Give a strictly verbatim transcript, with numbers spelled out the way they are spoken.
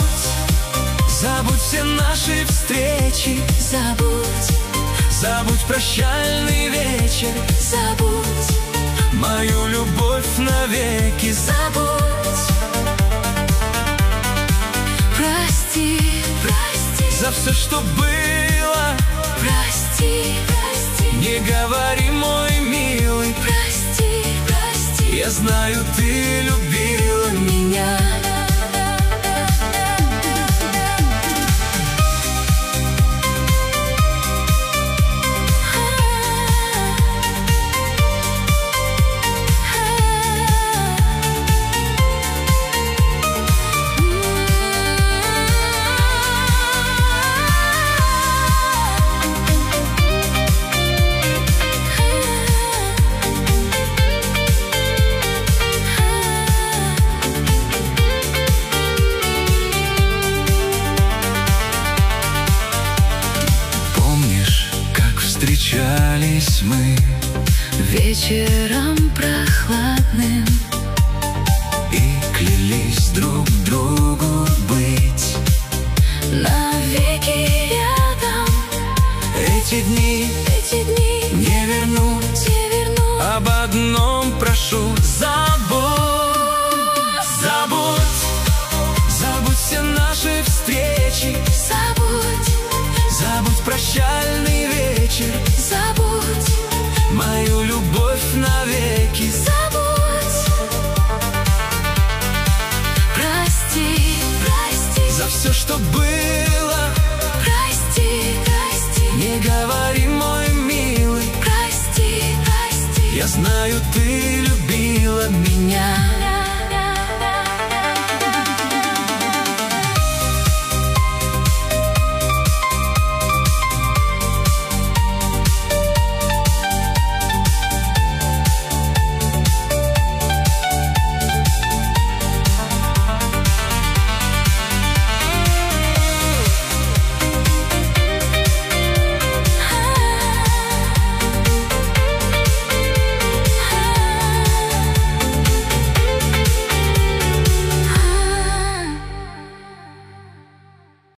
забудь все наши встречи, Забудь, забудь прощальный вечер, забудь, мою любовь навеки. забудь. Прости, прости, За все, что было, прости, прости, не говори, мой милый. прости, прости. Я знаю, ты любила меня. Встречались мы вечером прохладным и клялись друг другу быть навеки рядом. Эти дни, Эти дни не вернуть, не верну. об одном прошу: забудь, забудь, забудь все наши встречи, Забудь, забудь прощальный вечер, забудь, мою любовь навеки. забудь. Прости, прости, За все, что было,